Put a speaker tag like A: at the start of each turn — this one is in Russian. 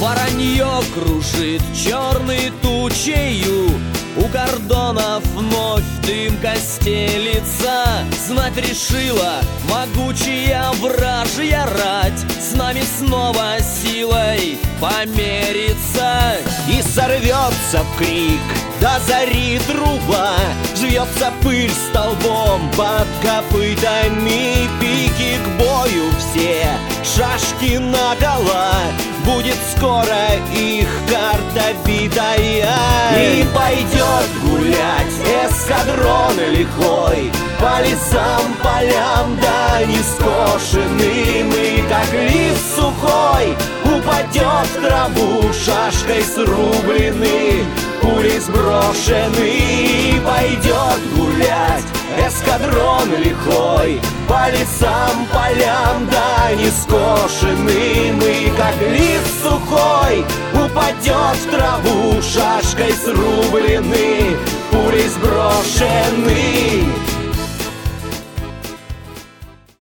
A: Воронье кружит черной тучею, у кордонов вновь дымка стелится. Знать решила могучая вражья рать с нами снова силой помериться.
B: И сорвется в крик до зари труба, жвется пыль столбом под копытами. Пики к бою все, шашки наголо, будет скоро их карта битая. И пойдет гулять эскадрон лихой по лесам, полям, да не скошенным. И как лист сухой упадет в траву, шашкой срубленный, пулей сброшенный. И пойдет гулять эскадрон лихой по лесам, полям, да не скошенным. И как лист сухой упадет в траву, шашкой срубленный, пулей сброшенный.